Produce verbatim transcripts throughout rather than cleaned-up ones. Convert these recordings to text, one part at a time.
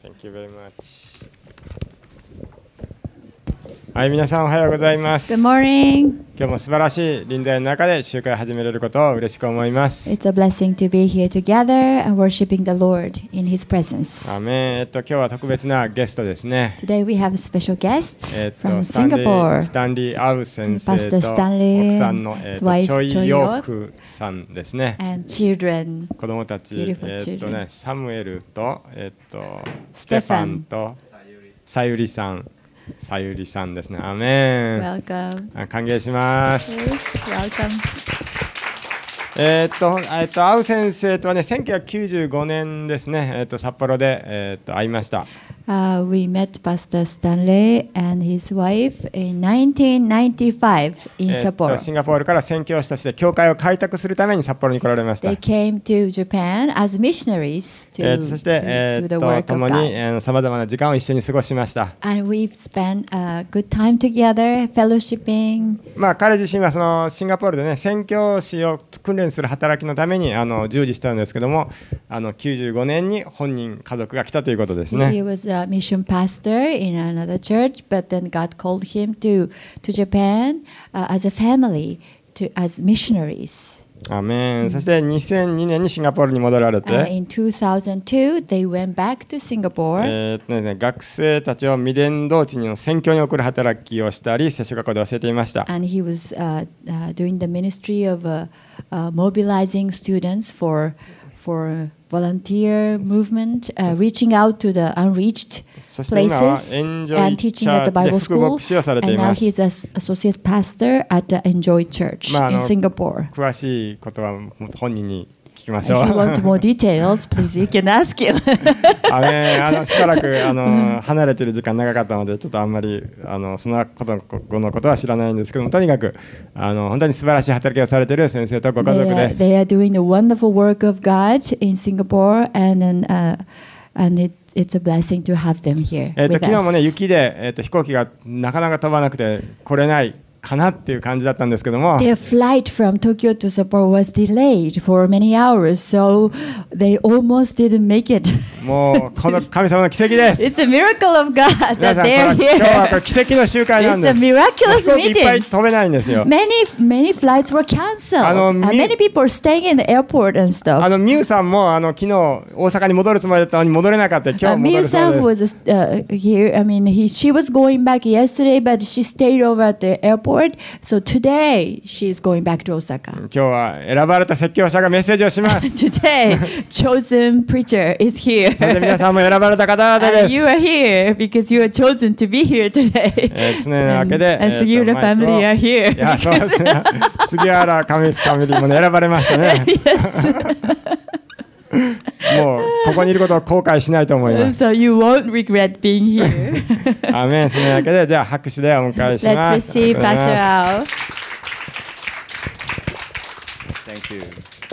Thank you very much. はい、皆さんおはようございます。 Good morning. 今日も素晴らしい臨在の中で集会を始めれることを嬉しく思います。 It's a blessing to be here together and worshiping the Lord in His presence. アメン。えっと今日は特別なゲストですね。 Today we have special guests えっと from スタンリー Singapore. スタンリー・アウ先生 Pastor と Stanley 奥さんの、えっと wife チョイ・ Choi ヨ Yok ークさんですね。 And children. 子供たち、 Beautiful えっと children. ね、サムエルと、えっとステファンとさゆりさん。さゆりさんですね。アメン。 Welcome. 歓迎します。 Welcome. えーっと、えーっと、アウ先生とはね、せんきゅうひゃくきゅうじゅうごねんですね、えーっと、札幌で、えーっと、会いました。 Uh, we met Pastor Stanley and his wife in nineteen ninety-five in えーっと Sapporo. シンガポールから宣教師として教会を開拓するために札幌に来られました。 They came to Japan as missionaries え to, ーそして、 to え do ー the っと work 共 of に God. さまざまな時間を一緒に過ごしました。 And we've spent a good time together, fellowshipping. まあ、彼自身はそのシンガポールでね、宣教師を訓練する働きのためにあの従事したんですけども、あのきゅうじゅうごねんに本人家族が来たということですね。 He was a mission pastor in another church, but then God called him to, to Japan uh, as a family, to, as missionaries. アメン。そしてにせんにねんにシンガポールに戻られ And て、 in two thousand two, they went back to Singapore. えーっとね、学生たちを未伝道地の宣教に送る働きをしたり、聖書学校で教えていました。 And he was uh, uh, doing the ministry of uh, uh, mobilizing students for, for volunteer movement, uh, reaching out to the unreached そして今は places エンジョ and イチ teaching ャ at the ーチで Bible 副 school. 牧師をされてい And now ます。 he's an associate pastor at the Enjoy Church まああ in の Singapore. 詳しいことはもっと本人に聞きまし If ょう。 you want more details, please you can ask him. あメン。あのしばらくあの離れてる時間長かったので、ちょっとあんまりあのそのことのことは知らないんですけども、とにかくあの本当に素晴らしい働きをされている先生とご家 They 族 are, です。 they are doing the wonderful work of God in Singapore, and then, uh, and it, it's a blessing to have them here えー、と with 昨日もね us. 雪で、えー、と飛行機がなかなか飛ばなくて来れないかなっていう感じだったんですけども、 Their flight from Tokyo to Sapporo was delayed for many hours, so they almost didn't make it. もうこの神様の奇跡です。 It's a miracle of God 皆 that さんこれ they're 今日はこれ here. 奇跡の集会なん It's で a す。 miraculous 飛行機いっぱい meeting. 飛べないんですよ。 Many, many flights were canceled. あの、 And み- many people are staying in the airport and あ stuff. のミュウさんもあの昨日大阪に戻るつもりだったのに戻れなかった今日 Uh, 戻る Miu-san そうです was uh, here. I mean, he, she was going back yesterday, but she stayed over at the airport. So today she's going back to Osaka. 今日は選ばれた説教者がメッセージをします。 Today, chosen preacher is here. それで皆さんも選ばれた方々 And です。 you are here because you are chosen to be here today. えー、常のわ And, けで、 and えーと Sugiura マイクを family are い here. やそうですね。杉原神ファミリーも、ね、選ばれましたね。もうここにいることを後悔しないと思います So you won't regret being here. アーメン。そのわけでじゃあ拍手でお迎えし Let's ます。 receive Pastor Ao. Thank you.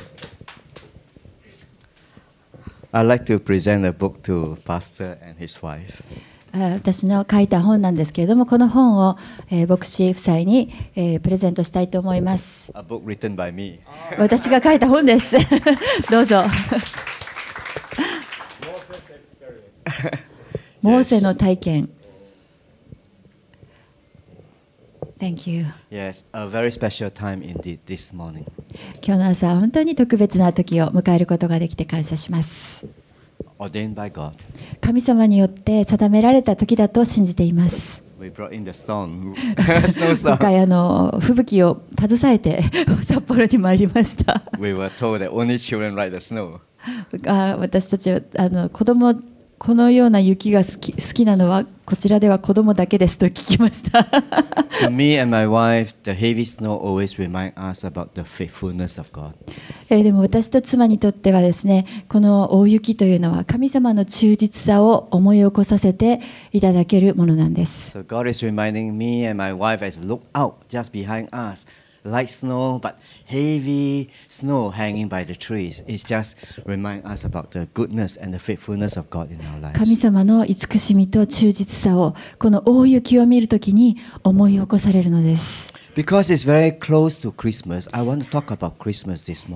I'd like to present a book to Pastor and his wife. 私の書いた本なんですけれども、この本を、えー牧師夫妻に、えープレゼントしたいと思います。 A book written by me. 私が書いた本です。どうぞ。モーセの体験。Thank you. Yes, a very special time indeed this morning. 今日の朝、本当に特別な時を迎えることができて感謝します。 Ordained by God. 神様によって定められた時だと信じています。 We brought in the storm, 今 snowstorm. 回あの吹雪を携えて札幌に参りました。 We were told that only children ride the snow. あ私たちはあの子供このような雪が好き、好きなのはこちらでは子供だけですと聞きました。 To me and my wife, the heavy snow always remind us about the faithfulness of God. えーでも私と妻にとってはですね、この大雪というのは神様の忠実さを思い起こさせていただけるものなんです。 So God is reminding me and my wife as look out just behind us. Light snow, but heavy snow hanging by the trees. It just reminds us about the goodness and the faithfulness of God in our lives. 神様の慈しみと忠実さをこの大雪を見るときに思い起こされるのです。 Because it's very close to Christmas, I want to talk about Christmas this morning.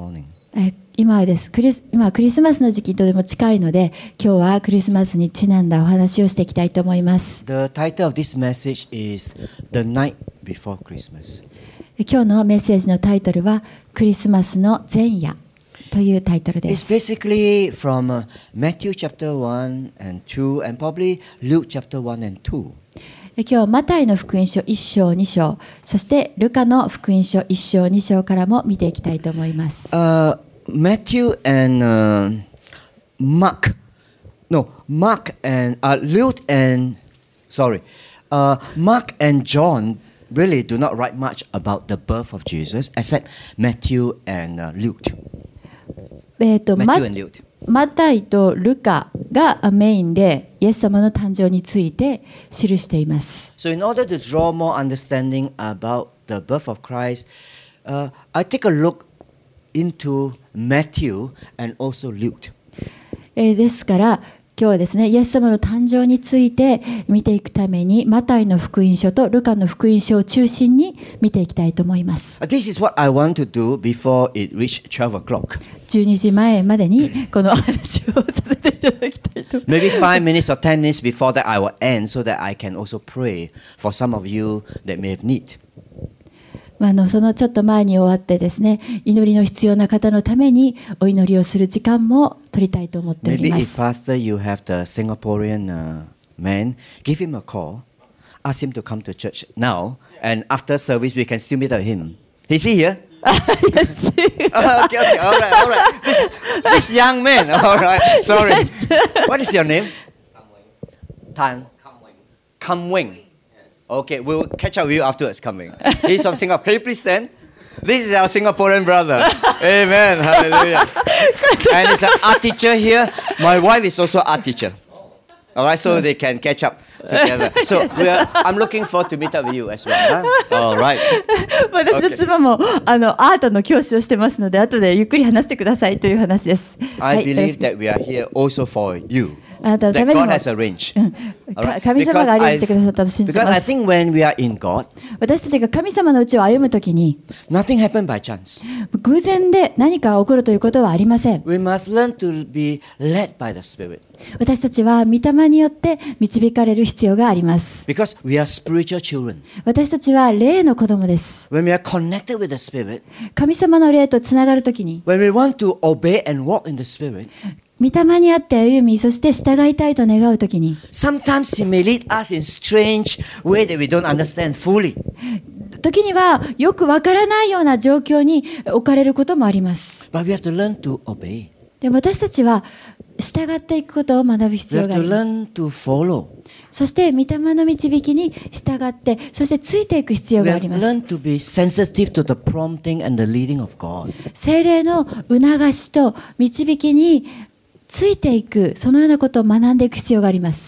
え今はですクリス今はクリスマスの時期にとても近いので、今日はクリスマスにちなんだお話をしていきたいと思います。 The title of this message is The Night Before Christmas. 今日のメッセージのタイトルはクリスマスの前夜というタイトルで It's す。 basically from uh, Matthew chapter one and two and probably Luke chapter one and two. 今日マタイの福音書いっ章に章、そしてルカの福音書いっ章に章からも見ていきたいと思います。 Uh, Matthew and uh, Mark, no, Mark and uh, Luke and sorry, uh, Mark and John really do not write much about the birth of Jesus, except Matthew and uh, Luke. えーと Matthew and Luke. マタイとルカがメインでイエス様の誕生について記しています。 So, in order to draw more understanding about the birth of Christ, uh, I take a look into Matthew and also Luke. えーですから今日はですね、イエス様の誕生について見ていくためにマタイの福音書とルカの福音書を中心に見ていきたいと思います。 This is what I want to do before it reaches twelve o'clock. じゅうにじまえまでにこの話をさせていただきたいと思います。 Maybe five minutes or ten minutes before that I will end so that I can also pray for some of you that may have need. あのそのちょっと前に終わってですね、祈りの必要な方のためにお祈りをする時間も取りたいと思っており Maybe ま if す。 Pastor you have the Singaporean uh, man, give him a call, ask him to come to church now, and after service we can still meet with him. Is he here? Yes. Oh, okay, okay, all right, all right. This, this young man, all right. Sorry. Yes. What is your name? Tan. Kam Wing. Okay, we'll catch up with you afterwards. Coming. He's from Singapore. Can you please stand? This is our Singaporean brother. Amen. Hallelujah. And he's an art teacher here. My wife is also an art teacher. All right, so they can catch up together. So we are, I'm looking forward to meet up with you as well. Huh? All right. 私の妻もあのアートの教師をしてますので、後でゆっくり話してくださいという話です。 I はい、 believe that we are here also for you. あなたのた That めにも God has arranged. うん Alright? 神様がアレンジしてくださったと Because 信じて I, ま because I す。 think when we are in God, 私たちが神様のうちを歩むときに、 nothing happens by chance. 偶然で何かが起こるということはありません。 We must learn to be led by the Spirit. 私たちは御霊によって導かれる必要があります。 Because we are spiritual children. 私たちは霊の子供です。 When we are connected with the Spirit, 神様の霊とつながるときに、 when we want to obey and walk in the Spirit, 御霊にあって歩み、そして従いたいと願うときに、 sometimes He may lead us in strange way that we don't understand fully. 時にはよくわからないような状況に置かれることもあります。 But we have to learn to obey. で、私たちは従っていくことを学ぶ必 We 要 have があ to ります。 learn to follow. そして御霊の導きに従って、そしてついていく必要 We があ have り to ます。 learn to be sensitive to the prompting and the leading of God. 聖霊の促しと導きについていく、そのようなことを学んでいく必要があります。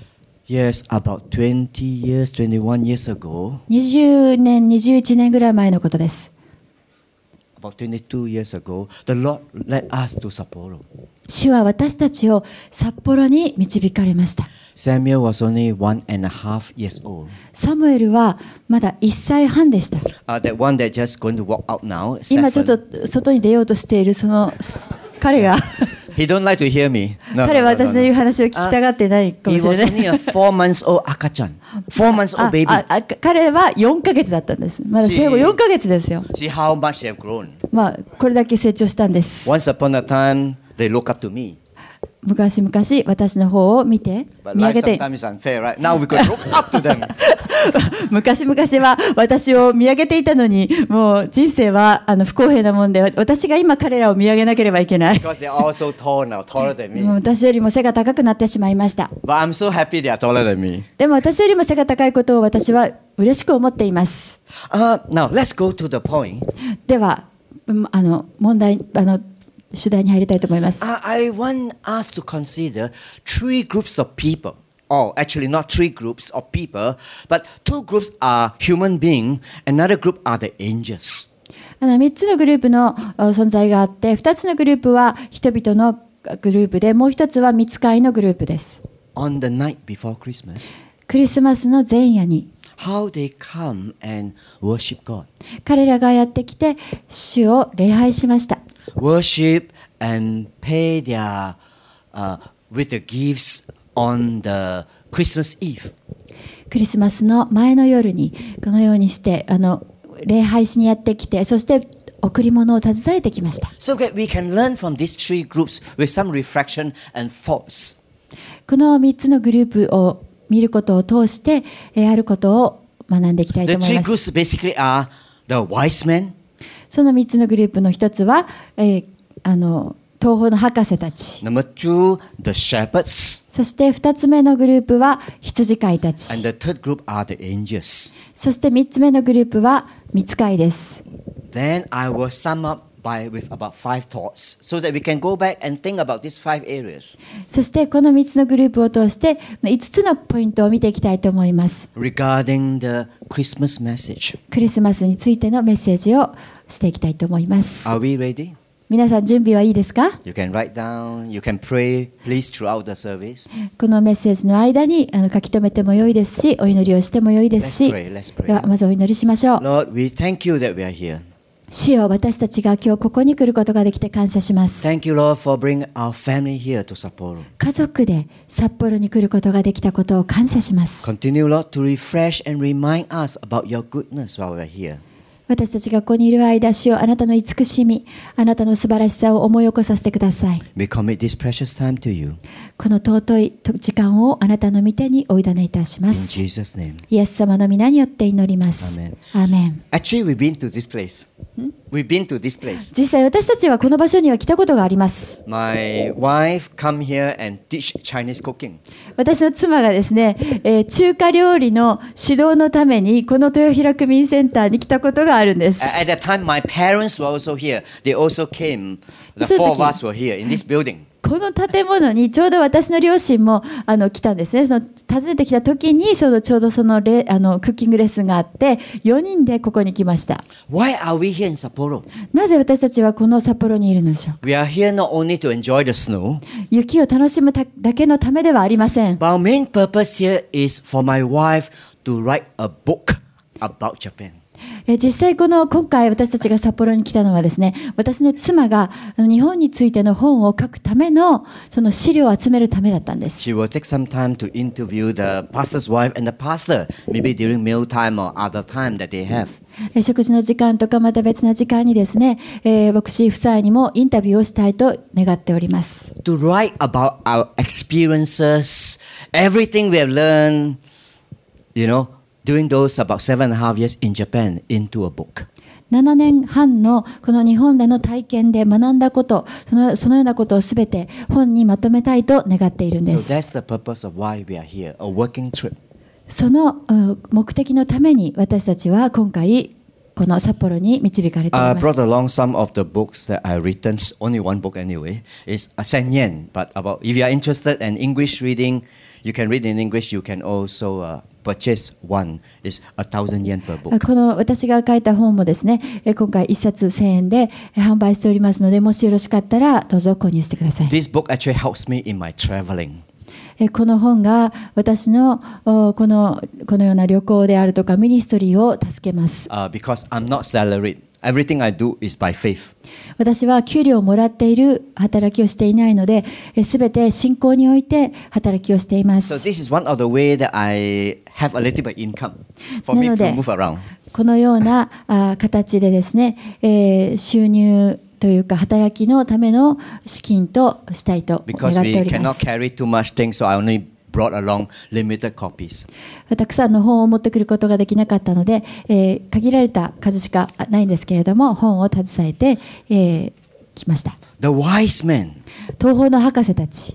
Yes, about twenty years, twenty-one years ago, にじゅうねん、にじゅういちねんぐらい前のことです。 about twenty-two years ago, the Lord led us to Sapporo. 主は私たちを札幌に導かれました。 Samuel was only one and a half years old. サムエルはまだいっさいはんでした。 Uh, that one that just going to walk out now, 今ちょっ Stephen. と外に出ようとしているその彼が He don't like to hear me. No, 彼 no, は no, 私の言う no, no. 話を聞きたがってないかも He しれ was ない only a four months old akachan. Four months あ old baby. ああ彼はよんかげつだったんです。まだ生後よんかげつですよ。 See how much they have grown. まあこれだけ成長したんです。 Once upon a time, they look up to me. 昔々私の方を見て But 見上 life げて sometimes is unfair, right? Now we could look up to them. 昔々は私を見上げていたのに、もう人生はあの不公平なもんで、私が今彼らを見上げなければいけない。 Because they are all so tall now, taller than もう me. 私よりも背が高くなってしまいました。 But I'm so happy they are taller than me. でも私よりも背が高いことを私は嬉しく思っています。 Uh, now, let's go to the point. では、うんあの問題あの主題に入りたいと思います。 Uh, I want us to consider three groups of people. Oh, actually not three groups of people, but two groups are human beings, another group are the angels. あのみっつのグループのあ存在があって、ふたつのグループは人々のグループで、もうひとつは御使いのグループです。 On the night before Christmas, クリスマスの前夜に how they come and worship God. 彼らがやってきて主を礼拝しました。 worship and pay their uh, with the gifts on the Christmas Eve. クリスマスの前の夜にこのようにしてあの礼拝しにやってきて、そして贈り物を携えてきました。 So that we can learn from these three groups with some reflection and thoughts. このみっつのグループを見ることを通して、えーあることを学んでいきたいと The 思い three ます。 groups basically are the wise men, そのみっつのグループの一つは、えーあの東方の博士たち、 number two, the shepherds, そして二つ目のグループは羊飼いたち、 and the third group are the angels. そして三つ目のグループは御使いです。 Then I will sum up by with about five thoughts so that we can go back and think about these five areas そしてこのみっつのグループを通していつつのポイントを見ていきたいと思います。 regarding the Christmas message. クリスマスについてのメッセージをしていきたいと思います。 Are we ready? 皆さん準備はいいですか？ You can write down, you can pray, please, throughout the service. このメッセージの間にあの書き留めてもよいですし、お祈りをしてもよいですし、 Let's pray, let's pray. ではまずお祈りしましょう。 Lord, we thank you that we are here. 主よ、私たちが今日ここに来ることができて感謝します。 Thank you, Lord, for bringing our family here to Sapporo. 家族で札幌に来ることができたことを感謝します。 Continue, Lord, to refresh and remind us about your goodness while we're here. 私たちがここにいる間、主よ、あなたの慈しみ、あなたの素晴らしさを思い起こさせてください。 We commit this precious time to you. この尊い時間をあなたの御手にお委ねいたしま In す。 Jesus' name. イエス様の皆によって祈ります。 Amen. アーメン。 Actually, we've been to this place. We've been to this place. 実際私たちはこの場所には来たことがあります。 My wife come here and teach Chinese cooking. 私の妻がですね、えー中華料理の指導のためにこの豊平区民センターに来たことがあるんです。 At that time, my parents were also here. They also came. The four of us were here in this building. この建物にちょうど私の両親もあの来たんですね。その訪ねてきた時にちょうどちょうどそのレあのクッキングレッスンがあってよにんでここに来ました。 Why are we here in Sapporo? なぜ私たちはこの札幌にいるのでしょう。 We are here not only to enjoy the snow, 雪を楽しむただけのためではありません。 but our main purpose here is for my wife to write a book about Japan. え実際この今回私たちが札幌に来たのはですね、私の妻があの日本についての本を書くためのその資料を集めるためだったんです。 She will take some time to interview the pastor's wife and the pastor, maybe during meal time or other time that they have. え食事の時間とかまた別な時間にですね、えー牧師夫妻にもインタビューをしたいと願っております。 To write about our experiences, everything we have learned, you know, during those about seven and a half years in Japan into a book. ななねんはんのこの日本での体験で学んだこと、そのそのようなことをすべて本にまとめたいと願っているんで So す。 that's the purpose of why we are here, a working trip. そのうん目的のために私たちは今回この札幌に導かれてい I ます。 brought along some of the books that I written, only one book anyway. It's a Sen Yen, but about if you are interested in English reading, you can read in English, you can also uh, purchase one. It's a thousand yen per book. この私が書いた本もですね、え今回いっさつせんえんでえ販売しておりますので、もしよろしかったらどうぞ購入してください。 This book actually helps me in my traveling. えこの本が私のおこのこのような旅行であるとかミニストリーを助けます。 Uh, because I'm not salaried. Everything I do is by faith. 私は給料をもらっている働きをしていないので、すべて信仰において働きをしていま So す。 this is one of the way that I have a little bit income for me なので、 to move around. このようなあ形でですね、えー収入というか働きのための資金としたいと Because 願って we おりま cannot す。 carry too much things, so I only brought along limited copies. たくさんの本を持ってくることができなかったので、えー限られた数しかないんですけれども、本を携えて、えー来ました。 The wise men. 東方の博士たち。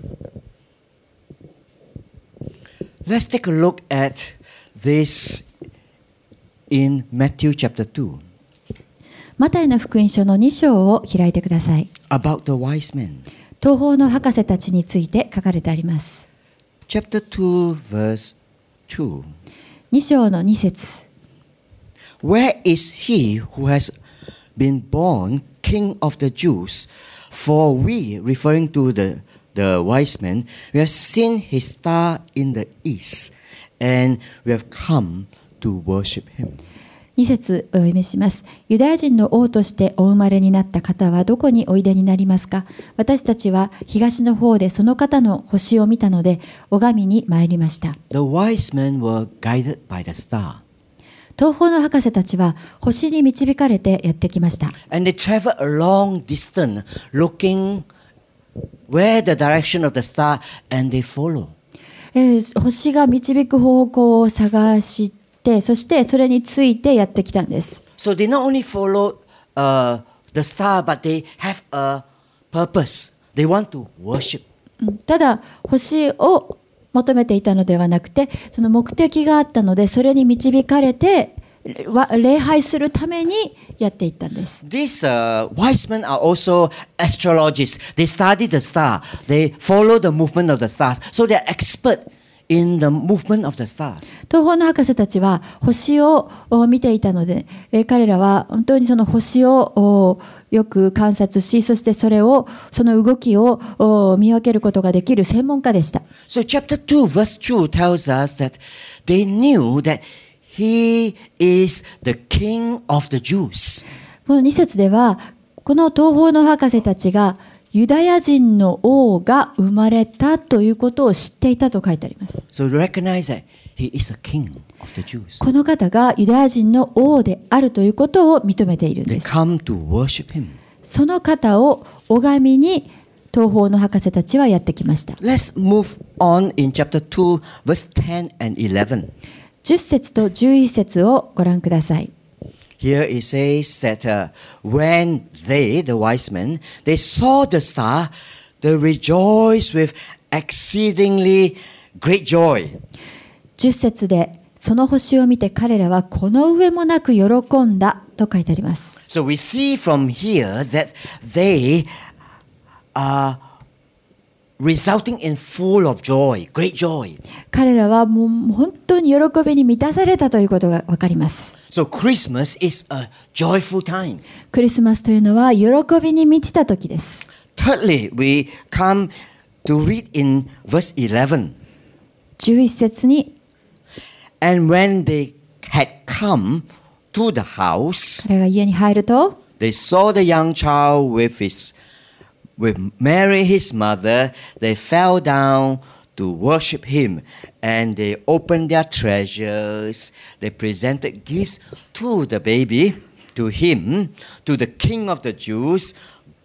Let's take a look at this in Matthew chapter two マタイの福音書のに章を開いてください。 about the wise men. 東方の博士たちについて書かれてあります。 Chapter two, verse two. に章のに節。 Where is he who has been born King of the Jews? For we, referring to the, the wise men, we have seen his star in the east, and we have come to worship him. に節お読みします。ユダヤ人の王としてお生まれになった方はどこにおいでになりますか。私たちは東の方でその方の星を見たので拝みに参りました。 The wise men were guided by the star. 東方の博士たちは星に導かれてやってきました。 And they traveled a long distance looking where the direction of the star and they follow. えー、星が導く方向を探して、そしてそれについてやってきたんです。 So they not only follow、uh, the star, but they have a purpose. They want to worship. ただ星を求めていたのではなくて、その目的があったので、それに導かれて礼拝するためにやっていったんです。 These、uh, wise men are also astrologists. They study the star. They follow the movement of the stars. So they are expert in the movement of the stars. 東方の博士たちは星を見ていたので、彼らは本当にその星をよく観察し、そしてそれをその動きを見分けることができる専門家でした。 So chapter two verse two tells us that they knew that he is the king of the Jews. このに節では、この東方の博士たちがユダヤ人の王が生まれたということを知っていたと書いてあります。 So recognize that he is a king of the Jews. この方がユダヤ人の王であるということを認めているん They です。 come to worship him. その方を拝みに東方の博士たちはやってきました。 Let's move on in chapter two verse ten and eleven. じゅっ節とじゅういち節をご覧ください。 Here it says that uh, when they, the wise men, they saw the star, they rejoiced with exceedingly great joy. じゅっ節で、その星を見て彼らはこの上もなく喜んだと書いてあります。 So we see from here that they are resulting in full of joy, great joy. 彼らはもう本当に喜びに満たされたということがわかります。 So Christmas is a joyful time. クリスマスというのは喜びに満ちた時です。 Thirdly, we come to read in verse eleven. じゅういち節に、 And when they had come to the house, 彼が家に入ると、 they saw the young child with his with Mary his mother. They fell down to worship him, and they opened their treasures. They presented gifts to the baby, to him, to the king of the Jews,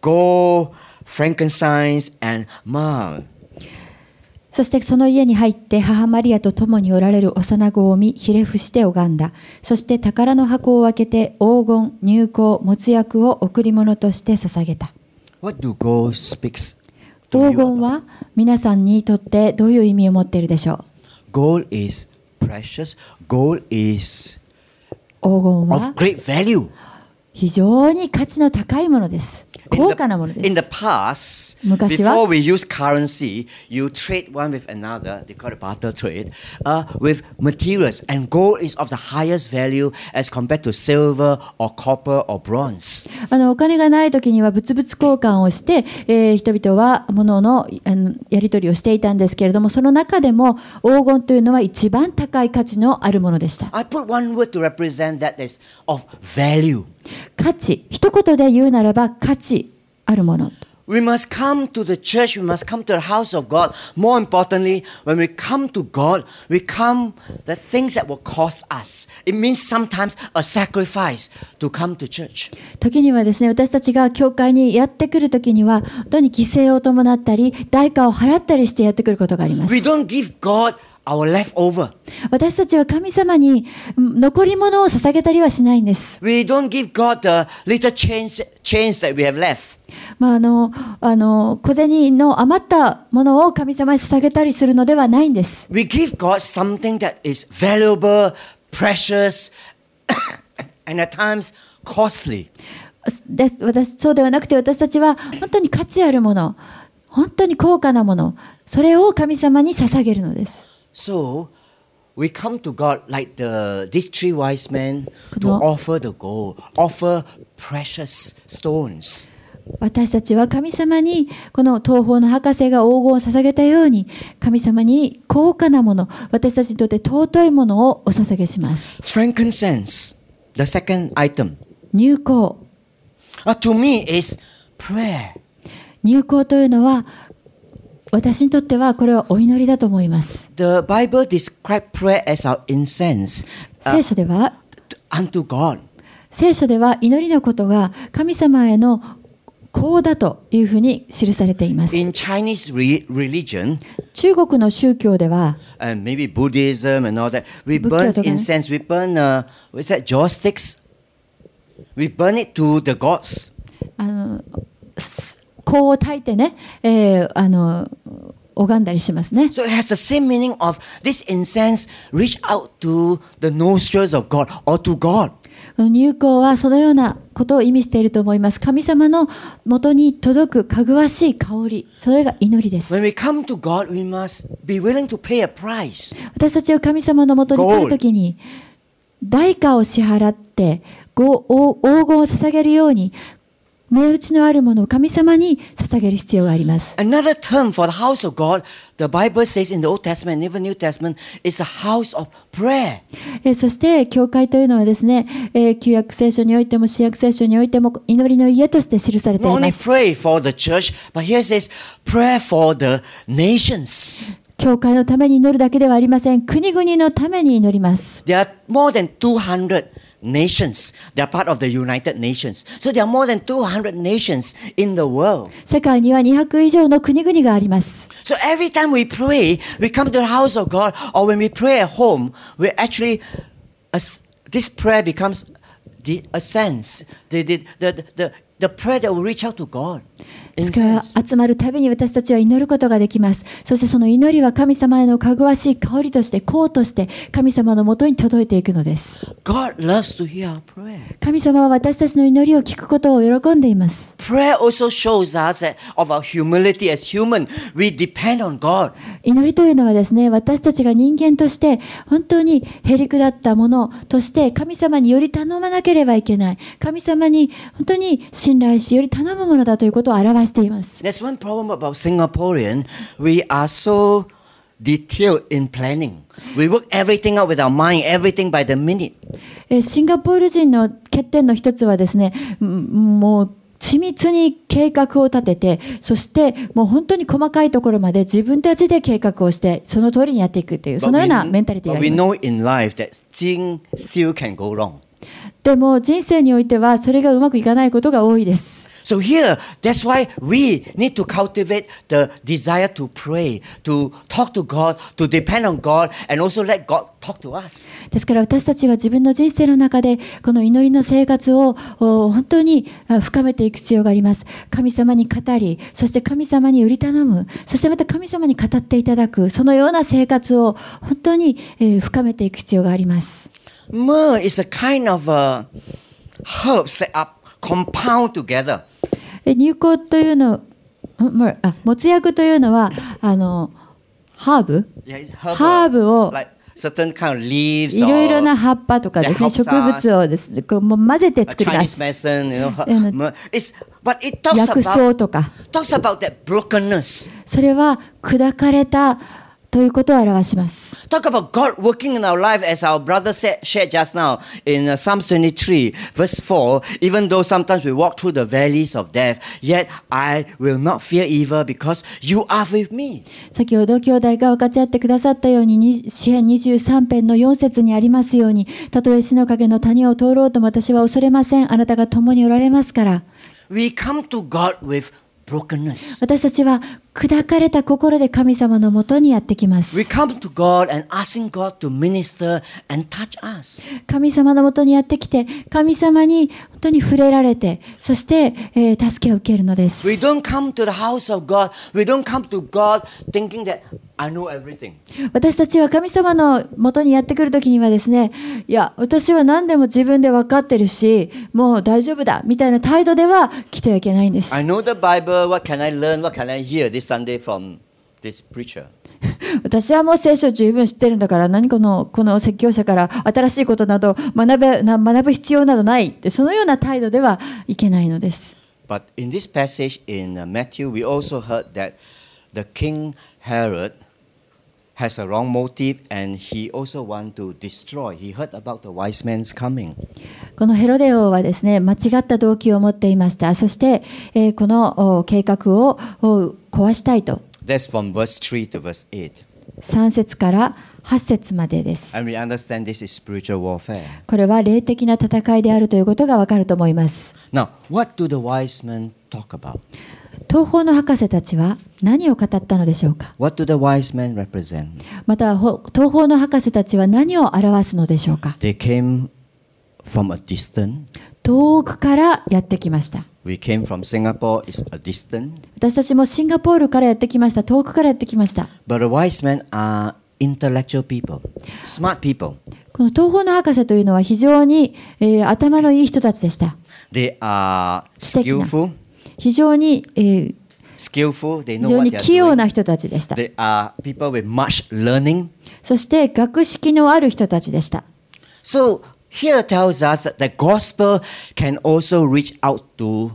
gold, frankincense, and myrrh. そしてその家に入って母マリアと共におられる幼子を見、ひれ伏して拝んだ。そして宝の箱を開けて黄金、乳香、没薬を贈り物として捧げた。 What do gold speaks? 黄金は皆さんにとってどういう意味を持っているでしょう。 Gold is precious. Gold is 黄金 of は great value. 非常に価値の高いものです。 In 高価なもの the, で in the す。 past, 昔は before we use currency, you trade one with another. They call it barter trade. Uh, with materials, and gold is of the highest value as compared to silver or copper or bronze. あのお金がない時には物々交換をして、えー人々は物の、あのやり取りをしていたんですけれども、その中でも黄金というのは一番高い価値のあるものでした。 I put one word to represent that is of value. 価値、一言で言うならば価値あるもの。 We must come to the church, we must come to the house of God. More importantly, when we come to God, we come the things that will cost us. It means sometimes a sacrifice to come to church. 時にはですね、私たちが教会にやってくる時には本当に犠牲を伴ったり代価を払ったりしてやってくることがあります。 We don't give God our leftover. 私たちは神様にうん残り物を捧げたりはしないんです。 We don't give God the little change, change that we have left. まあ、あのあの小銭の余ったものを神様に捧げたりするのではないんです。 We give God something that is valuable, precious, and at times costly. です私そうではなくて、私たちは本当に価値あるもの、本当に高価なもの、それを神様に捧げるのです。 So, we come to God like the, these three wise men to この offer the gold, offer precious stones. 私たちは神様にこの東方の博士が黄金を捧げたように、神様に高価なもの、私たちにとって尊いものをお捧げします。 Frankincense. The second item 入港。 uh, to me is prayer. 入港というのは、私にとってはこれはお祈りだと思います。 The Bible describes prayer as our incense 聖書では、 unto God. 聖書では祈りのことが神様への香だというふうに記されています。 In Chinese re- religion, 中国の宗教では、 and maybe Buddhism and all that, we 仏教 burn とかね。 incense, we burn, uh, what's that, joss sticks? We burn it to the gods. あの香を焚いてね、えー、あの拝んだりしますね。 So it has the same meaning of this incense reach out to the nostrils of God or to God. 入香はそのようなことを意味していると思います。神様のもとに届くかぐわしい香り、それが祈りです。 When we come to God, we must be willing to pay a price. 私たちは神様のもとに来るときに代価を支払ってご黄金を捧げるように値打ちのあるものを神様に捧げる必要があります。 Another term for the house of God, the Bible says in the Old Testament and even New Testament, is a house of prayer. えーそして教会というのはですね、えー旧約聖書においても新約聖書においても祈りの家として記されてい Not ま only す。 pray for the church, but here it says prayer for the nations. 教会のために祈るだけではありません。国々のために祈ります。 There are more than two hundred nations. They are part of the United Nations. So there are more than two hundred nations in the world. 世界にはにひゃく以上の国々があります。 So every time we pray, we come to the house of God, or when we pray at home, we actually, as this prayer becomes the a sense, the, the, the, the, the prayer that will reach out to God. ですから集まるたびに私たちは祈ることができます。そしてその祈りは神様へのかぐわしい香りとして香として神様のもとに届いていくのです。 God loves to hear our prayer. 神様は私たちの祈りを聞くことを喜んでいます。 Prayer also shows us that of our humility as human. We depend on God. 祈りというのはですね、私たちが人間として本当にへりくだったものとして神様により頼まなければいけない。神様に本当に信頼しより頼むものだということを表しています。 There's one problem about Singaporean. We are so detailed in planning. We work everything out with our mind, everything by the minute. えシンガポール人の欠点の一つはですね、んもう緻密に計画を立てて、そしてもう本当に細かいところまで自分たちで計画をして、その通りにやっていくという、そのようなメンタリティがあ But り we ます。 know in life that things still can go wrong. でも人生においてはそれがうまくいかないことが多いです。 So here, that's why we need to cultivate the desire to pray, to talk to God, to depend on God, and also let God talk to us. ですから私たちは自分の人生の中でこの祈りの生活をお本当にあ深めていく必要があります。神様に語り、そして神様により頼む、そしてまた神様に語っていただく、そのような生活を本当に、えー深めていく必要があります。 Myrrh is a kind of a herb set up, compound together. え入香というの、んもあ没薬というのはあのハーブ、 Yeah, it's herbal, ハーブを like certain kind of leaves いろいろな or 葉っぱとかですね、 the 植物をですね、こうもう混ぜて a 作り出 Chinese す。 medicine, you know. her- あの myrrh. It's, but it talks 薬草 about, とか、 talks about that brokenness. それは砕かれたということを表します。 Talk about God working in our life as our brother said, shared just now in uh, Psalms twenty-three, verse four. Even though sometimes we walk through the valleys of death, yet I will not fear evil because you are with me. 先ほど兄弟が分かち合ってくださったように、に詩編にじゅうさん編のよん節にありますように、たとえ死の影の谷を通ろうとも私は恐れません。あなたが共におられますから。 We come to God with brokenness. 私たちは砕かれた心で神様のもとにやってきます。 We come to God and asking God to minister and touch us. 神様のもとにやってきて、神様に本当に触れられて、そして、えー助けを受けるのです。 We don't come to the house of God. We don't come to God thinking that I know everything. 私たちは神様のもとにやってくるときにはですね、いや、私は何でも自分で分かってるし、もう大丈夫だみたいな態度では来てはいけないんです。 I know the Bible. What can I learn? What can I hear this Sunday from this preacher? 私はもう聖書を十分知ってるんだから、何このこの説教者から新しいことなど学べな学ぶ必要などないって、そのような態度ではいけないのです。 But in this passage in uh, Matthew, we also heard that the King Herod has a wrong motive, and he also want to destroy. He heard about the wise men's coming. このヘロデ王はですね、間違った動機を持っていました。そして、えーこのお計画をお壊したいと。 That's from verse three to verse eight. さん節からはち節までです。 And we understand this is spiritual warfare. これは霊的な戦いであるということがわかると思います。 Now, what do the wise men talk about? 東方の博士たちは何を語ったのでしょうか。 What do the wise men represent? またほ東方の博士たちは何を表すのでしょうか。 They came from a distance. 遠くからやってきました。 We came from Singapore, it's a distance. 私たちもシンガポールからやってきました。遠くからやってきました。 But the wise men are intellectual people, smart people. この東方の博士というのは非常に、えー頭のいい人たちでした。 They are 知的な skillful, 非常に、えー skillful. They 非 know 常 what に they are 器用 doing. な人たちでした。 They are people with much learning. そして学識のある人たちでした。 So here tells us that the gospel can also reach out to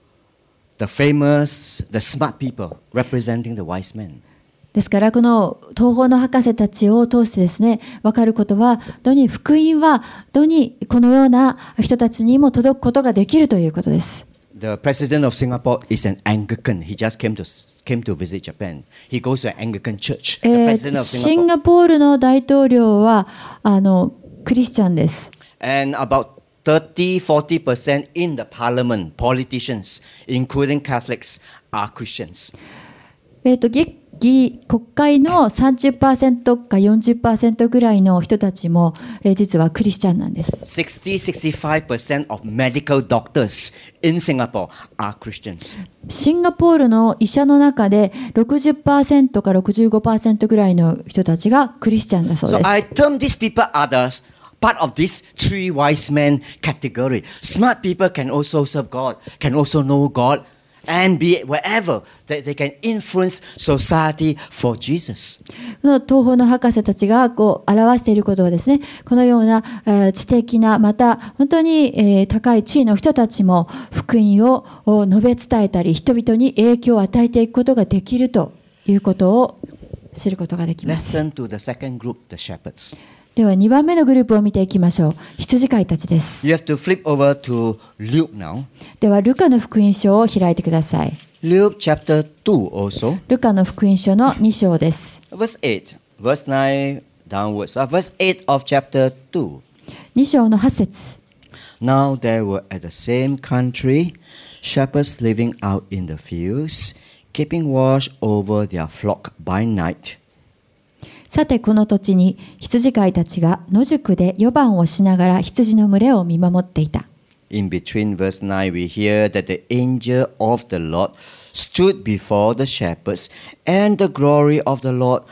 the famous, the smart people representing the wise men. ですからこの東方の博士たちを通してですね、分かることは、どに福音はどにこのような人たちにも届くことができるということです。 The president of Singapore is an Anglican. He just came to came to visit Japan. He goes to an Anglican church. The え president ー of シン Singapore. ガポールの大統領はあのクリスチャンです。 And about thirty, forty percent in the parliament, politicians, including Catholics, are Christians. えー、と議議国会の さんじゅっパーセント か よんじゅっパーセント ぐらいの人たちも、えー実はクリスチャンなんです。 sixty, sixty-five percent of medical doctors in Singapore are Christians. シンガポールの医者の中で ろくじゅっパーセント か ろくじゅうごパーセント ぐらいの人たちがクリスチャンだそう So です。 I term these people are the part of this three wise men category. Smart people can also serve God, can also know God, and be wherever that they can influence society for Jesus. この東方の博士たちがこう表していることはですね、このようなえー知的なまた本当にえー高い地位の人たちも福音をお述べ伝えたり人々に影響を与えていくことができるということを知ることができま Let's す。 turn to the second group, the shepherds. ではにばんめのグループを見ていきましょう。羊飼いたちです。 You have to flip over to Luke now. ではルカの福音書を開いてください。 Luke chapter two also. ルカの福音書のに章です。 Verse eight. Verse nine downwards. Uh, verse eight of chapter two. に章のはち節。 Now there were at the same country shepherds living out in the fields, keeping watch over their flock by night. さてこの土地に羊飼いたちが野宿で夜番をしながら羊の群れを見守っていた。 In between verse nine, we hear that the angel of the Lord stood before the shepherds, and the glory of the Lord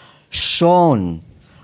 shone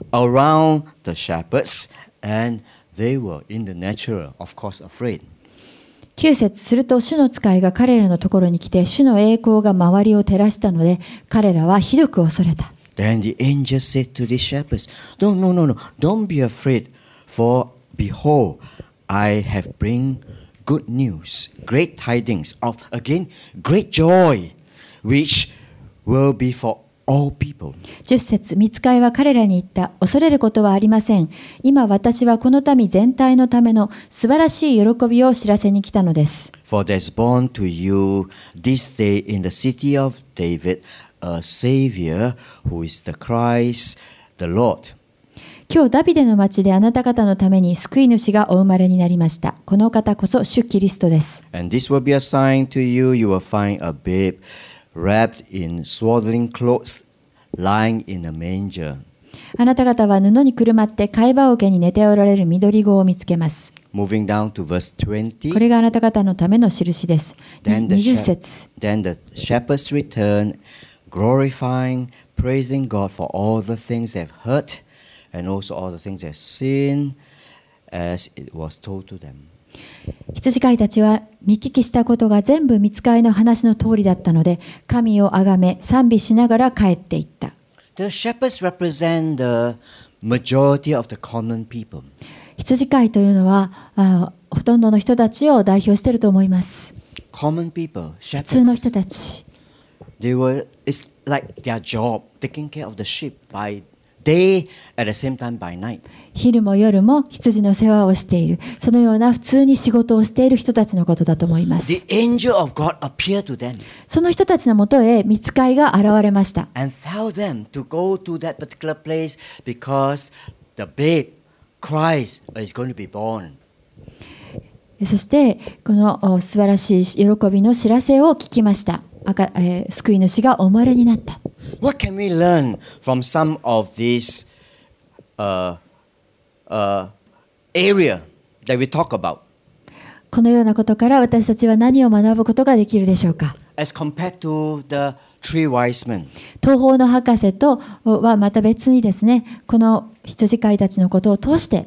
around the shepherds, and they were in the natural, of course, afraid. きゅう節すると主の使いが彼らのところに来て主の栄光が周りを照らしたので彼らはひどく恐れた。 Then the angel said to the shepherds, No, no, no, no, don't be afraid, for behold, I have bring good news, great tidings of, again, great joy, which will be for all people. じゅっ節御使いは彼らに言った。恐れることはありません。今私はこの民全体のための素晴らしい喜びを知らせに来たのです。 For there is born to you this day in the city of David a Savior who is the Christ, the Lord. 今日ダビデの町であなた方のために救い主がお生まれになりました。この方こそ主キリストです。 And this will be a sign to you, you will find a babe wrapped in swaddling clothes, lying in a manger. あなた方は布にくるまって貝羽桶に寝ておられる緑子を見つけます。 Moving down to verse twenty. これがあなた方のための印です。 Then the, にじゅっ shep- 節 then the shepherds returned, glorifying, praising God for all the things they've heard, and also all the things they've seen, as it was told to them. 羊飼いたちは見聞きしたことが全部御使いの話の通りだったので神をあがめ賛美しながら帰っていった。 The shepherds represent the majority of the common people. 羊飼いというのはあほとんどの人たちを代表していると思います。 Common people, 普通の人 shepherds. たち。 They were, it's like their job, taking care of the sheep by day at the same time by night. 昼も夜も羊の世話をしている、そのような普通に仕事をしている人たちのことだと思います。 The angel of God appeared to them その人たちのもとへ御使いが現れました。 and tell them to go to that particular place because the babe, Christ, is going to be born. そしてこのお素晴らしい喜びの知らせを聞きました。赤えー救い主がお生まれになった。 What can we learn from some of these uh, uh, area that we talk about このようなことから私たちは何を学ぶことができるでしょうか。 as compared to the three wise men? 東方の博士とはまた別にですね、この羊飼いたちのことを通して、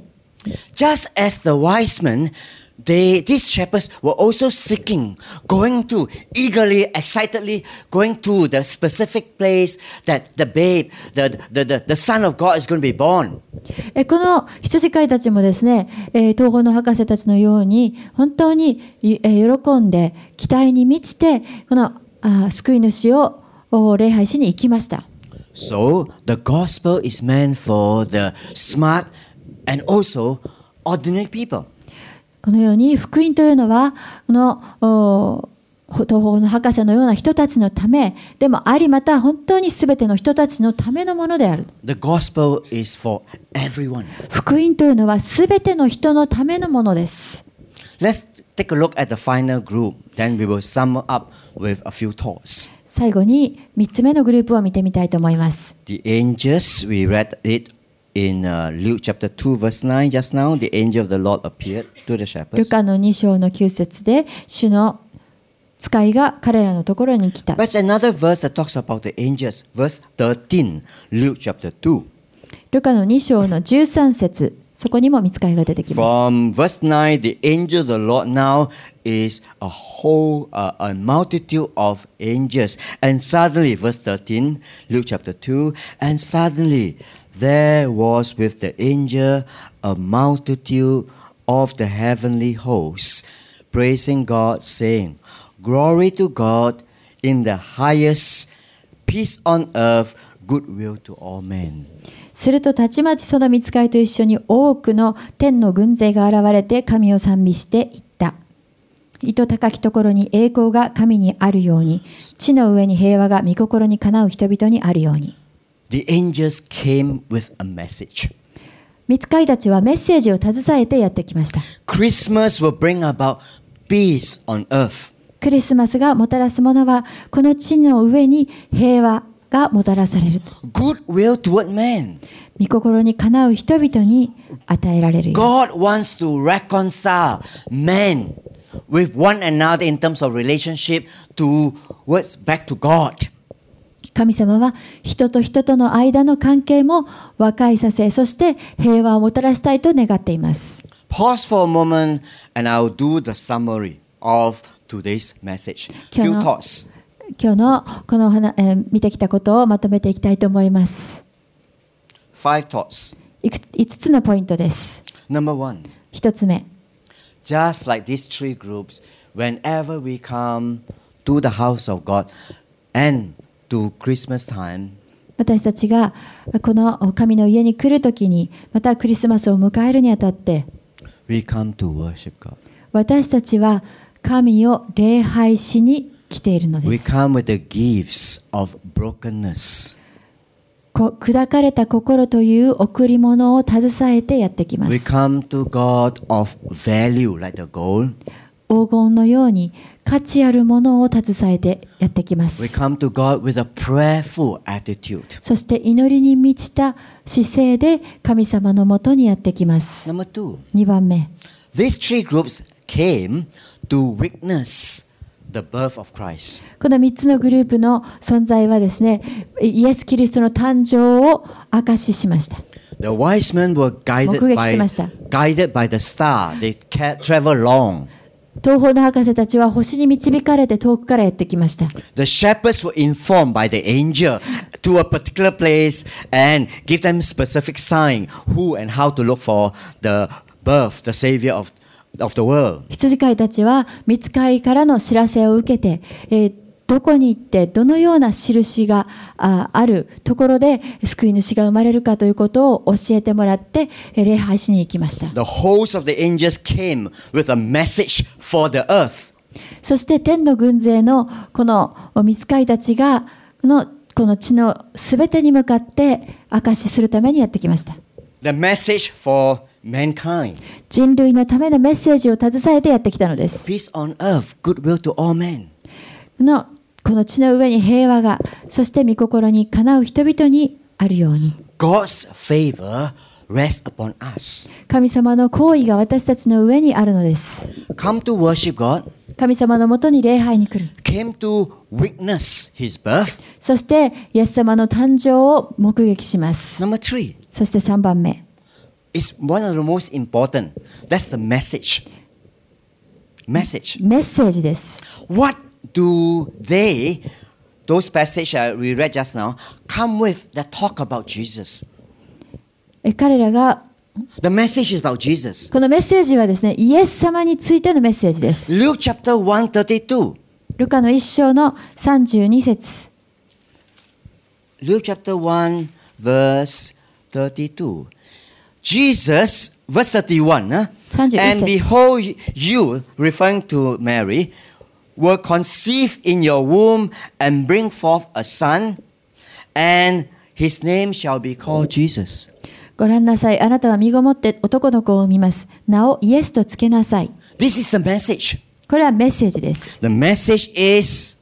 Just as the wise men, they, these shepherds were also seeking, going to, eagerly, excitedly, going to the specific place that the babe, the, the, the, the Son of God is going to be born. えこの羊飼いたちもですね、えー東方の博士たちのように本当に、えー喜んで期待に満ちてこのあ救い主をお礼拝しに行きました。 So, the gospel is meant for the smart and also ordinary people. このように福音というのはこのお東方の博士のような人たちのためでもあり、また本当に全ての人たちのためのものである。 The gospel is for everyone. 福音というのは全ての人のためのものです。 Let's take a look at the final group. Then we will sum up with a few thoughts. 最後にみっつめのグループを見てみたいと思います。 The angels, we read it in uh, Luke chapter two, verse nine just now. The angel of the Lord appeared to the ル shepherds. カのに章のきゅう節で主の使いが彼らのところに来た。 But it's another verse that talks about the angels. Verse thirteen, Luke chapter two. ルカのに章のじゅうさん節、そこにも御使いが出てきます。 From verse nine, the angel of the Lord now is a whole, uh, a multitude of angels. And suddenly, verse thirteen, Luke chapter two, and suddenly there was with the angel a multitude of the heavenly hosts, praising God, saying, Glory to God in the highest, peace on earth, goodwill to all men. するとたちまちその御使いと一緒に多くの天の軍勢が現れて神を賛美していった。糸高きところに栄光が神にあるように、地の上に平和が御心にかなう人々にあるように。 The angels came with a message. 御使いたちはメッセージを携えてやってきました。 Christmas will bring about peace on earth. クリスマスがもたらすものはこの地の上に平和がもたらされると。 Goodwill toward men. 御心にかなう人々に与えられるように。 God wants to reconcile men with one another in terms of relationship towards back to God. 神様は人と人との間の関係も和解させ、そして平和をもたらしたいと願っています。 Pause for a moment and I'll do the summary of today's message. Few 今日の thoughts. 今日のこのお話、えー見てきたことをまとめていきたいと思います。 Five thoughts. いくいつつのポイントです。 Number one. ひとつめ、 Just like these three groups, whenever we come to the house of God and to Christmas time, 私たちがこの神の家に来るときに、またクリスマスを迎えるにあたって、 we come to worship God. 私たちは神を礼拝しに来ているの We です。 come with the gifts of brokenness. こ砕かれた心という贈り物を携えてやってきま We す。 come to God of value like the gold. 黄金のように価値あるものを携えてやってきま We す。 come to God with a prayerful attitude. そして祈りに満ちた姿勢で神様のもとにやってきます。 Number two, にばんめ、 these three groups came to witness the birth of Christ. このみっつのグループの存在はですね、イエス・キリストの誕生を証ししました。 The wise men were guided 目撃し by, ました。 guided by the star. They ca- traveled long. 東方の博士たちは星に導かれて遠くからやってきました。 The shepherds were informed by the angel to a particular place and give them specific sign who and how to look for the birth, the savior of, of the world. 羊飼いたちは御使いからの知らせを受けて、えーどこに行ってどのような印がああるところで救い主が生まれるかということを教えてもらって礼拝しに行きました。 The host of the angels came with a message for the earth. そして天の軍勢のこの御使いたちがこのこの地のすべてに向かって証しするためにやってきました。 The message for mankind. 人類のためのメッセージを携えてやってきたのです。 Peace on earth, goodwill to all men. このこの地の上に平和が、そして御心にかなう人々にあるように。 God's favor rests upon us. 神様の行為が私たちの上にあるのです。 Come to worship God. 神様のもとに礼拝に来る。 Came to witness His birth. そしてイエス様の誕生を目撃します。 Number three. そしてさんばんめ。 It's one of the most important. That's the message. Message. メッセージです。 What do they, those passages we read just now, come with that talk about Jesus? え彼らが The message is about Jesus. このメッセージはですね、イエス様についてのメッセージです。 Luke chapter one thirty-two. ルカの一章のさんじゅうに節。 Luke chapter one verse thirty-two. Jesus, verse thirty-one, huh? さんじゅういち And 節。 behold, you, referring to Mary, will conceive in your womb and bring forth a son, and his name shall be called Jesus. ご覧なさい。あなたは身ごもって男の子を産みます。名をイエスとつけなさい。 This is the message. これはメッセージです。 The message is,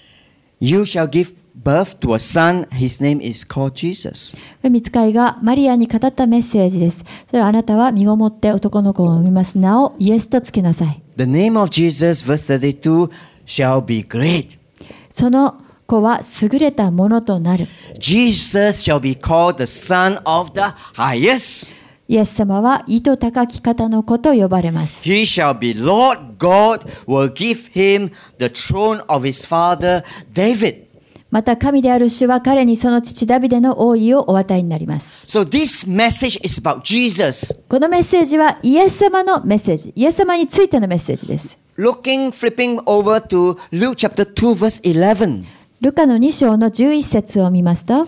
you shall give birth to a son, his name is called Jesus. 御使いがマリアに語ったメッセージです。それはあなたは身ごもって男の子を産みます。名をイエスとつけなさい。 The name of Jesus, verse thirty-two, shall be great. その子は優れたものとなる。 Jesus shall be called the Son of the Highest. イエス様は意図高き方の子と呼ばれます。 He shall be Lord God, will give him the throne of his father David. また神である主は彼にその父ダビデの王位をお与えになります。 So this message is about Jesus. このメッセージはイエス様のメッセージ、イエス様についてのメッセージです。 Looking, flipping over to Luke chapter two, verse eleven. ルカのに章のじゅういち節を見ますと、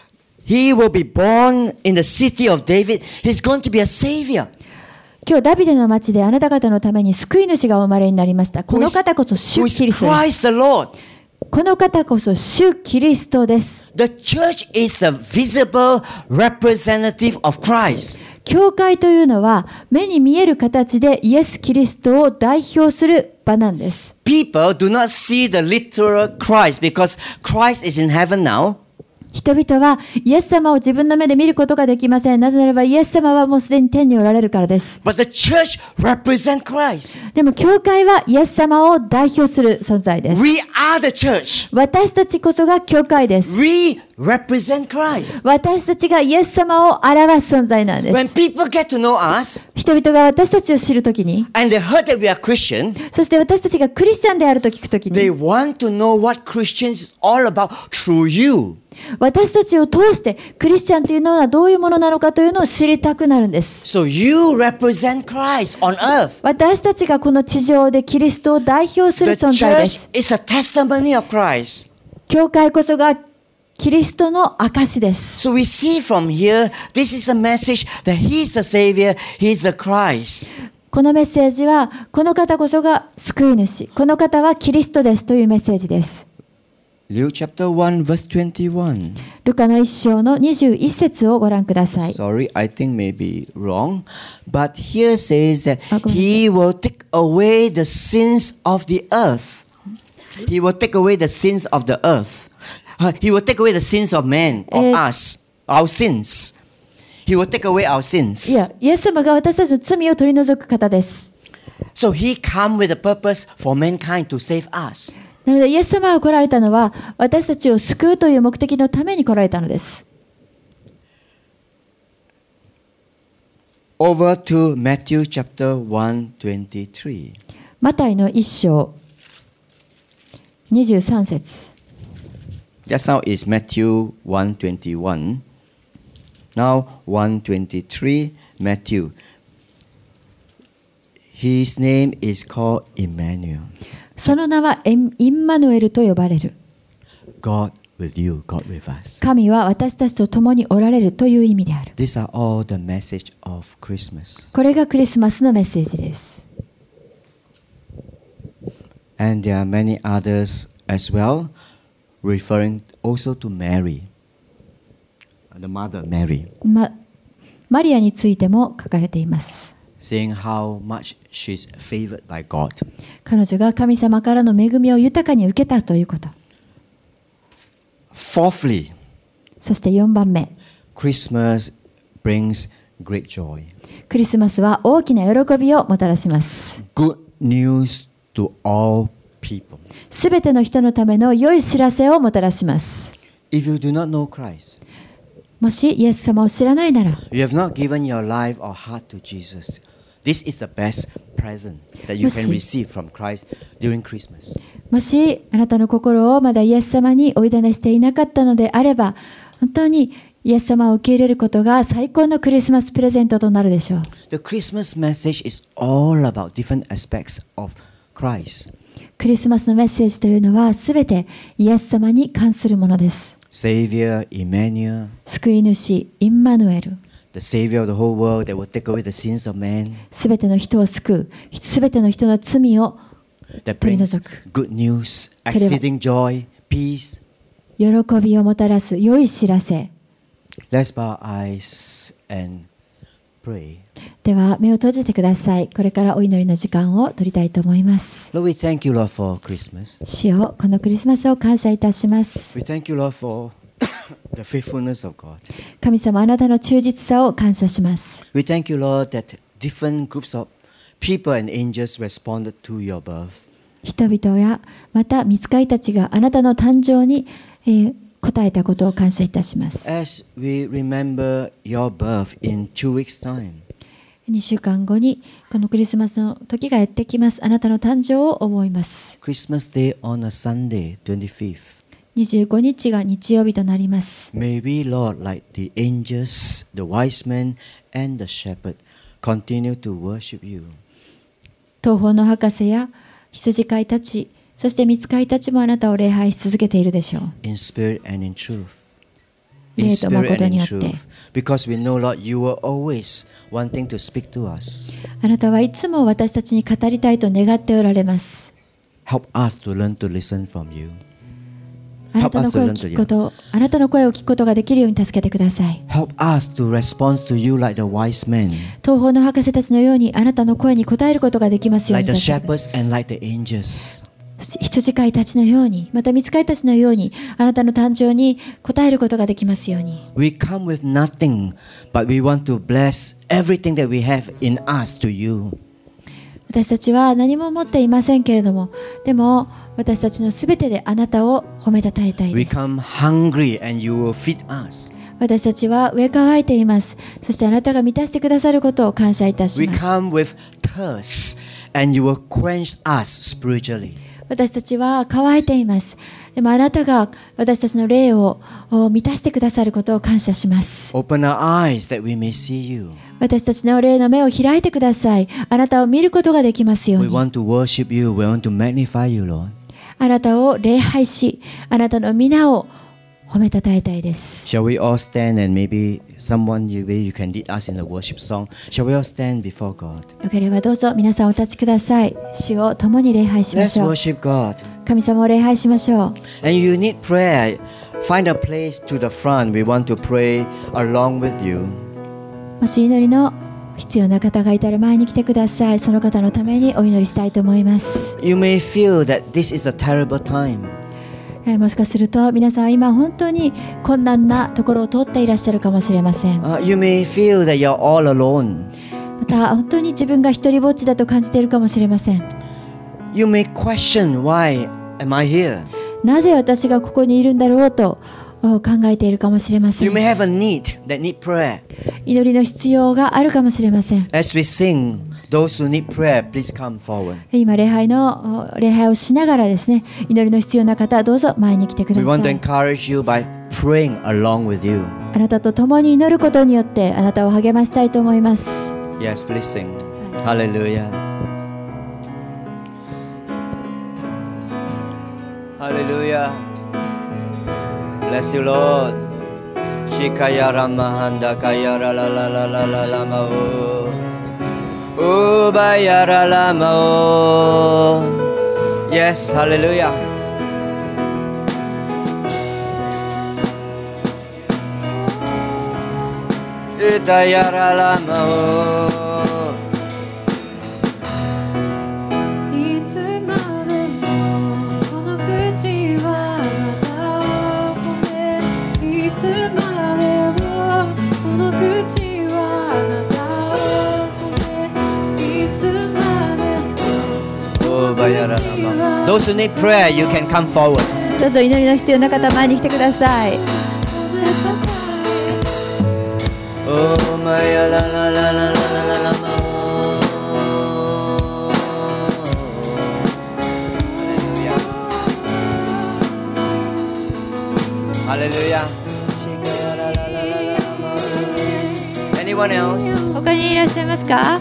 He will be born in the city of David. He's going to be a savior. 今日ダビデの町であなた方のために救い主がお生まれになりました。この方こそ主 Who キ is リストです。 Christ the Lord. この方こそ主キリストです。 The church is the visible representative of Christ. 教会というのは目に見える形でイエス・キリストを代表する場なんです。 People do not see the literal Christ because Christ is in heaven now. 人々はイエス様を自分の目で見ることができません。なぜならばイエス様はもうすでに天におられるからです。 But the church represents Christ. でも教会はイエス様を代表する存在です。 We are the church. 私たちこそが教会です。 We represent Christ. 私たちがイエス様を表す存在なんで When す。 people get to know us 人々が私たちを知るときに、 and they heard that we are Christian, そして私たちがクリスチャンであると聞くとき they に、 want to know what Christians is all about through you. 私たちを通してクリスチャンというのはどういうものなのかというのを知りたくなるんです。 So you represent Christ on earth. 私たちがこの地上でキリストを代表する The 存在で church す。 is a testimony of Christ. 教会こそがキリストの証です。 So we see from here, this is the message that He is the Savior, He is the Christ. このメッセージは、この方こそが救い主、この方はキリストですというメッセージです。 Luke chapter one, verse twenty-one. ルカの一章のにじゅういち節をご覧ください。 Sorry, I think maybe wrong. But here says that あ、ごめんなさい。 He will take away the sins of the earth. He will take away the sins of the earth. Uh, He will take away the sins of man, of えー us, our sins. He will take away our sins. いや、イエス様が私たちの罪を取り除く方です。 So He come with a purpose for mankind to save us. なので、イエス様が来られたのは、私たちを救うという目的のために来られたのです。 Over to Matthew chapter one twenty-three. マタイの一章にじゅうさん節。 Just now is Matthew one twenty-one. Now one twenty-three, Matthew. His name is called Emmanuel. その名はインマヌエルと呼ばれる。 God with you, God with us. 神は私たちと共におられるという意味である。 These are all the message of Christmas. これがクリスマスのメッセージです。 And there are many others as well, referring also to Mary, the mother Mary, ま、マリアについても書かれています。 saying how much she's favored by God. 彼女が神様からの恵みを豊かに受けたということ。 Fourthly, そしてよんばんめ、 Christmas brings great joy. クリスマスは大きな喜びをもたらします。 Good news to all people. すべての人のための良い知らせをもたらします。 If you do not know Christ, もしイエス様を知らないなら、 you have not given your life or heart to Jesus, this is the best present that you can receive from Christ during Christmas. もしあなたの心をまだイエス様にお委ねしていなかったのであれば、本当にイエス様を受け入れることが最高のクリスマスプレゼントとなるでしょう。 The Christmas message is all about different aspects of Christ. クリスマスのメッセージというのはすべてイエス様に関するものです。 Savior, Emmanuel, 救い主インマヌエル、 the Savior of the whole world that will take away the sins of man, すべての人を救う、すべての人の罪を that 取り brings 除く、 good news, exceeding joy, peace. 喜びをもたらす良い知らせ。 Let's bow our eyes and pray. では目を閉じてください。これからお祈りの時間を取りたいと思います。 Lord, we thank you, Lord, for Christmas. 主よ、このクリスマスを感謝いたします。 We thank you, Lord, for the faithfulness of God. 神様、あなたの忠実さを感謝します。 We thank you, Lord, that different groups of people and angels responded to your birth. 人々やまた御使いたちがあなたの誕生に、えー、応えたことを感謝いたします。 As we remember your birth in two weeks' time, にしゅうかんごにこのクリスマスの時がやってきます。あなたの誕生を思います。 Christmas Day on a Sunday, twenty-fifth. にじゅうごにちが日曜日となります。 May we, Lord, like the angels, the wise men, and the shepherd, continue to worship you. 東方の博士や羊飼いたち、そして御使いたちもあなたを礼拝し続けているでしょう。 In spirit and in truth. 霊 In と spirit 誠 and に in あって。 truth. Because we know, Lord, you are always wanting to speak to us. あなたはいつも私たちに語りたいと願っておられます。 Help us to learn to listen from you. あなたの声を聞くこと、あなたの声を聞くことができるように助けてください。 Help us to respond to you like the wise men, 東方の博士たちのようにあなたの声に応えることができますよう like に the 助けてください。 shepherds and like the angels. 羊飼いたちのように、また御使いたちのように、あなたの誕生に応えることができますように。 We come with nothing, but we want to bless everything that we have in us to you. 私たちは何も持っていませんけれども、でも私たちのすべてであなたを褒めたたえたい We です。 come hungry and you will feed us. 私たちは飢え乾いています。そしてあなたが満たしてくださることを感謝いたし We ます。 come with thirst and you will quench us spiritually. 私たちは乾いています。でもあなたが私たちの霊を満たしてくださることを感謝します。 Open our eyes that we may see you. 私たちの霊の目を開いてください。あなたを見ることができますよう We に。 want to worship you. We want to magnify you, Lord. あなたを礼拝し、あなたの皆を褒めたたえたいです。 Shall we all stand and maybe someone you, maybe you can lead us in a worship song? Shall we all stand before God? よければどうぞ皆さんお立ちください。主を共に礼拝しま Let's しょう。 worship God. 神様を礼拝しましょう。 And you need prayer. Find a place to the front. We want to pray along with you. もし祈りの必要な方がいたら前に来てください。その方のためにお祈りしたいと思います。 You may feel that this is a terrible time. えーもしかすると皆さん今本当に困難なところを通っていらっしゃるかもしれません。 Uh, you may feel that you're all alone. また本当に自分が一人ぼっちだと感じているかもしれません。 You may question, why am I here? なぜ私がここにいるんだろうと考えているかもしれませ You ん。 may have a need that need prayer. 祈りの必要があるかもしれません。 As we sing, those who need prayer, please come forward. 今礼拝の礼拝をしながらですね、祈りの必要な方どうぞ前に来てくだ We さ want to い。 encourage you by praying along with you. あなたと共に祈ることによってあなたを励ましたいと思います。 Yes, please sing. Hallelujah. Bless you, Lord. Shikaya Ramahanda Kayara la la la la la la ma o. Ubayara la ma o. Yes, hallelujah. Itayara la ma o. Those who need prayer, you can come forward. どうぞ祈りの必要な方、前に来てください。 Oh my la la la la la la la la. Hallelujah. Anyone else? 他にいらっしゃいますか？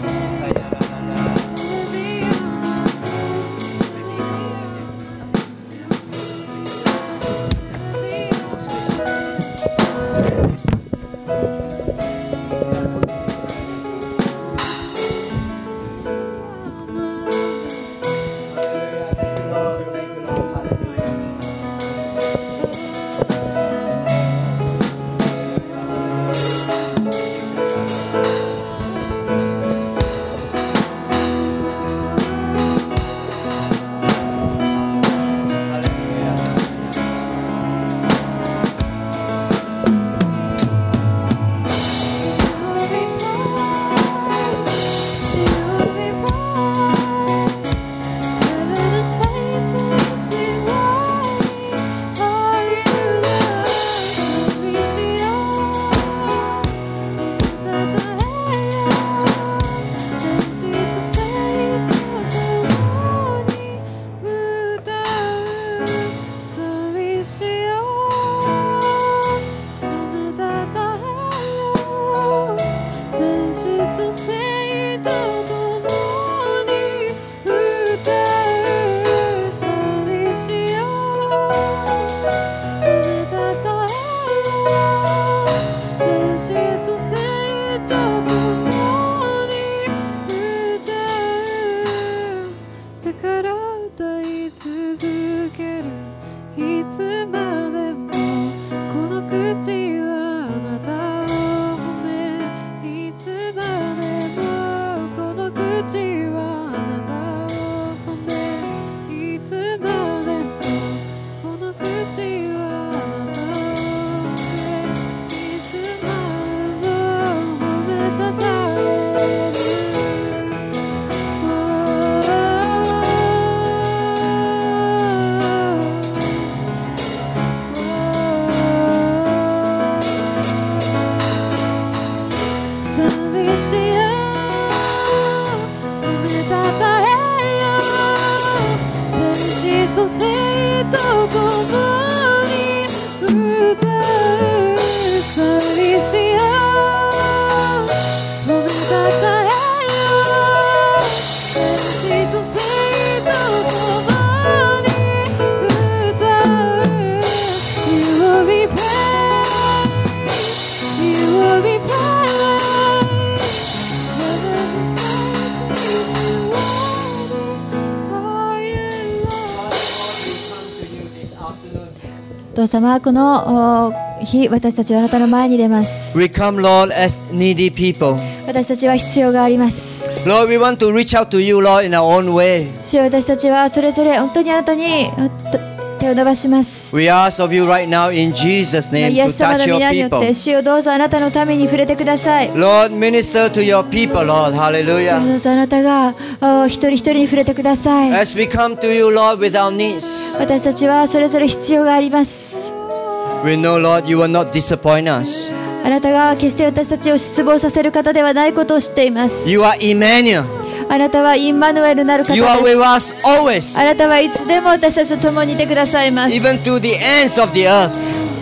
お父様、この日、私たちはあなたの前に出ます。 We come, Lord, as needy people. 私たちは必要があります。 Lord, we want to reach out to you, Lord, in our own way. 主よ、私たちはそれぞれ本当にあなたに手を伸ばします。 We ask of you right now in Jesus' name イエ to ス様 touch の your 皆によっ people. て、主よ、どうぞあなたのために触れてください。 Lord, minister to your people, Lord. ど Hallelujah. うぞあなたがお一人一人に触れてください。 As we come to you, Lord, with our needs, 私たちはそれぞれ必要があります。 we know, Lord, you will not disappoint us. あなたが決して私たちを失望させる方ではないことを知っています。 You are Emmanuel. あなたはインマヌエルなる方 You で are す。 with us always, あなたはいつでも私たちと共にいてくださいます。 even to the ends of the earth.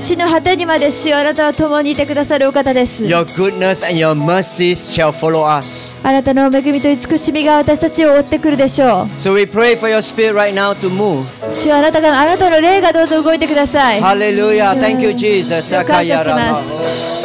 地の果てにまで主よ、あなたは共にいてくださるお方です。 Your goodness and your mercies shall follow us. あなたの恵みと慈しみが私たちを追ってくるでしょう。 So we pray for your spirit right now to move. 主よ、あなたがあなたの霊がどうぞ動いてください。 Hallelujah. Thank you, Jesus. 感謝します。